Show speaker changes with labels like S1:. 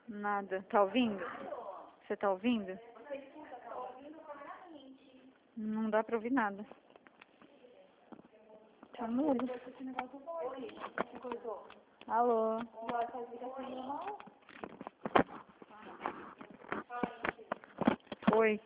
S1: Nada. Tá ouvindo? Você tá ouvindo? Não dá pra ouvir nada. Tá mudo. Alô? Oi.